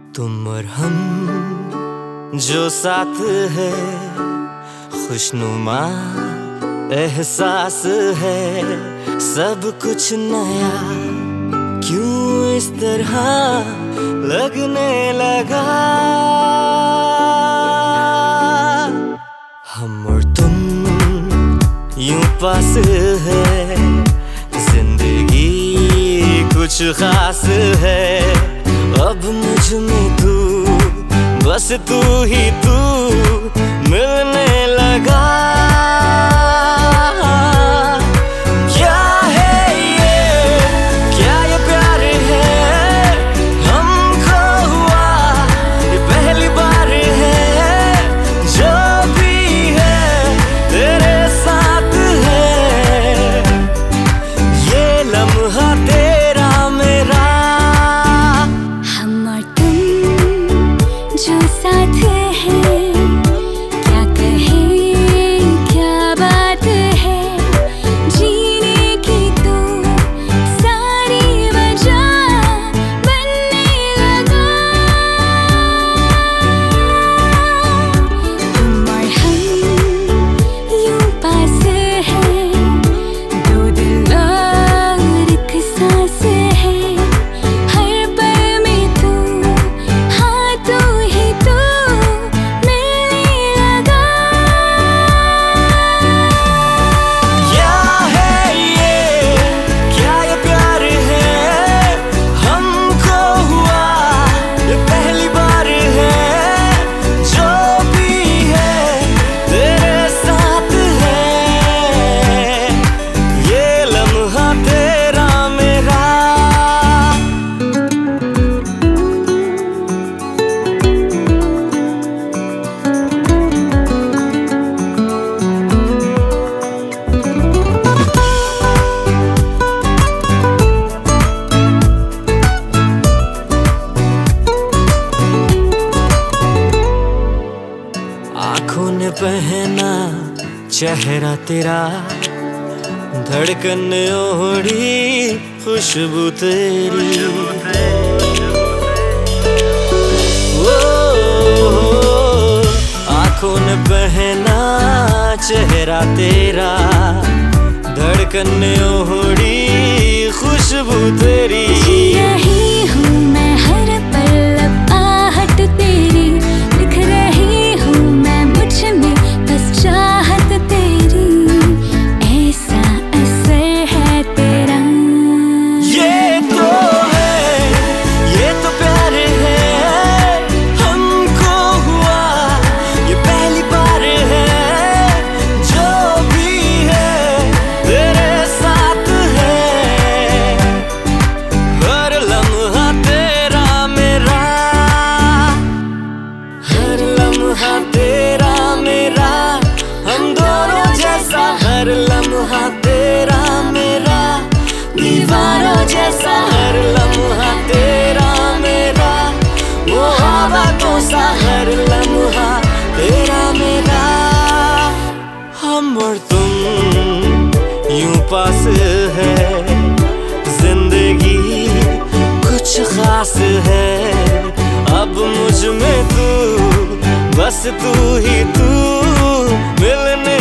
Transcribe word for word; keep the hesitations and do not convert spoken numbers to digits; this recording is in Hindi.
तुम और हम जो साथ है, खुशनुमा एहसास है, सब कुछ नया क्यों इस तरह लगने लगा। हम और तुम यूं पास है, जिंदगी कुछ खास है, अब मुझ में तू, बस तू ही तू मिलने लगा। क्या है ये, क्या ये प्यार है, हमको हुआ ये पहली बार है, जो भी है तेरे साथ है, ये लम्हा तेरा मेरा। हम और तुम जो साथ है, क्या कहे क्या बात है, जीने की तो सारी वजह बनने लगा। तुम और हम यूं पास है, दो दिल और एक सांस है, हर पल में तू, हाँ तू ही तू मिलने लगा। क्या है ये, क्या ये प्यार है, हमको हुआ ये पहली बार है, जो भी है तेरे साथ है, ये लम्हा तेरा मेरा। आँखों ने पहना चेहरा तेरा, धड़कन ओढ़ी खुशबू तेरी। ओ, आँखों ने पहना चेहरा तेरा, धड़कन ओढ़ी खुशबू तेरी। रही हूँ मैं हर पल अब आहट तेरी, लिख रही हूँ मैं मुझ में बस चाहत तेरी, ऐसा असर है तेरा। ये तो है, ये तो प्यार है, हमको हुआ ये पहली बार है, जो भी है तेरे साथ है, हर लम्हा तेरा मेरा, हर लम्हा तेरा मेरा, हम दोनों जैसा, हर लम्हा तेरा मेरा, दीवारों जैसा, हर लम्हा तेरा मेरा, मोहब्बतों सा, हर लम्हा तेरा मेरा। हम और तुम यूं पास है, जिंदगी कुछ खास है, अब मुझ में तू, बस तू ही तू मिलने